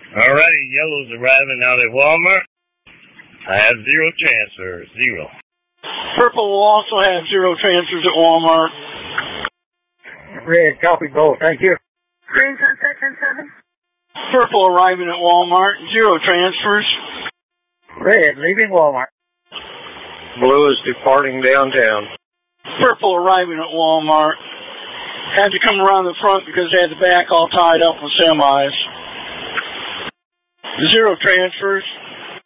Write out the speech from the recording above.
Alrighty, yellow's arriving out at Walmart. I have 0 transfers, 0. Purple will also have 0 transfers at Walmart. Red, copy both. Thank you. Green Sunset 10-7. Purple arriving at Walmart, 0 transfers. Red, leaving Walmart. Blue is departing downtown. Purple arriving at Walmart. Had to come around the front because they had the back all tied up with semis. 0 transfers.